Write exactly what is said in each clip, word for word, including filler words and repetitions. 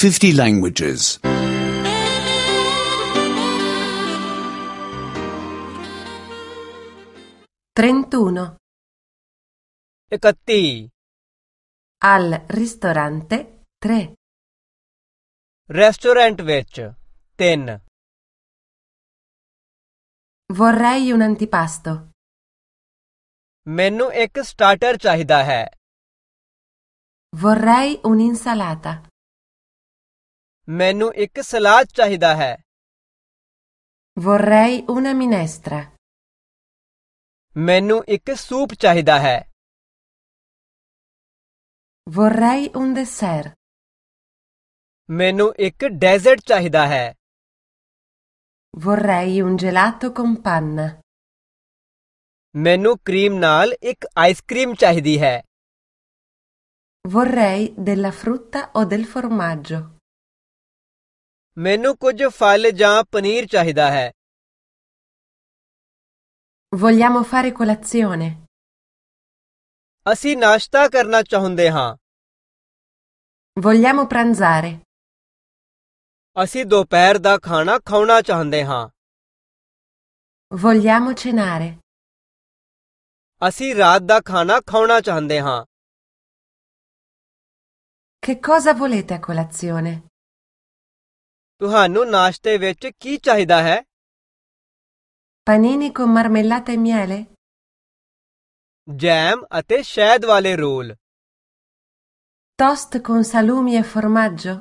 fifty languages. trentuno. इकत्ती Al ristorante tre. Restaurant विच तीन Vorrei un antipasto. मैनू एक स्टार्टर चाहिदा है। Vorrei un'insalata. मैनू एक सलाद चाहिदा है। Vorrei una minestra. मैनू एक सूप चाहिदा है। Vorrei un dessert. मैनू एक डेजर्ट चाहिदा है। Vorrei un gelato con panna. मैनू क्रीम नाल एक आइसक्रीम चाहिदी है। Vorrei della frutta o del formaggio. मैनू कुछ फल जां पनीर चाहिदा है। Vogliamo fare colazione? ਅਸੀਂ ਨਾਸ਼ਤਾ ਕਰਨਾ ਚਾਹੁੰਦੇ ਹਾਂ। Vogliamo pranzare? ਅਸੀਂ ਦੁਪਹਿਰ ਦਾ ਖਾਣਾ ਖਾਣਾ ਚਾਹੁੰਦੇ ਹਾਂ। Vogliamo cenare? ਅਸੀਂ ਰਾਤ ਦਾ ਖਾਣਾ ਖਾਣਾ ਚਾਹੁੰਦੇ ਹਾਂ। Che cosa volete a colazione? ਤੁਹਾਨੂੰ ਨਾਸ਼ਤੇ ਵਿੱਚ ਕੀ ਚਾਹੀਦਾ ਹੈ? Panini con marmellata e miele? Jam ਅਤੇ ਸ਼ਹਿਦ ਵਾਲੇ roll. Toast con salumi e formaggio?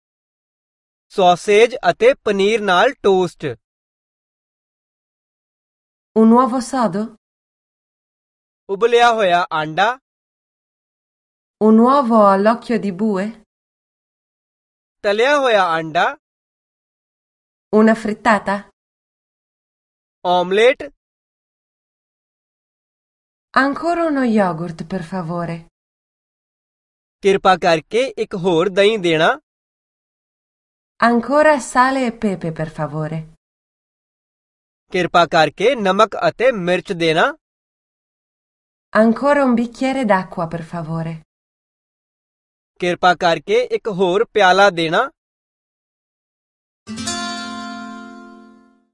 Sausage ਅਤੇ ਪਨੀਰ ਨਾਲ ਟੋਸਟ। Un uovo sodo? ਉਬਲਿਆ ਹੋਇਆ ਆਂਡਾ। Un uovo all'occhio di bue? ਤਲਿਆ ਹੋਇਆ ਆਂਡਾ। Una frittata? Omelette. Ancora uno yogurt, per favore. ਕਿਰਪਾ ਕਰਕੇ ਇੱਕ ਹੋਰ ਦਹੀਂ ਦੇਣਾ। Ancora sale e pepe, per favore. ਕਿਰਪਾ ਕਰਕੇ ਨਮਕ ਅਤੇ ਮਿਰਚ ਦੇਣਾ। Ancora un bicchiere d'acqua, per favore. ਕਿਰਪਾ ਕਰਕੇ ਇੱਕ ਹੋਰ ਪਿਆਲਾ ਦੇਣਾ।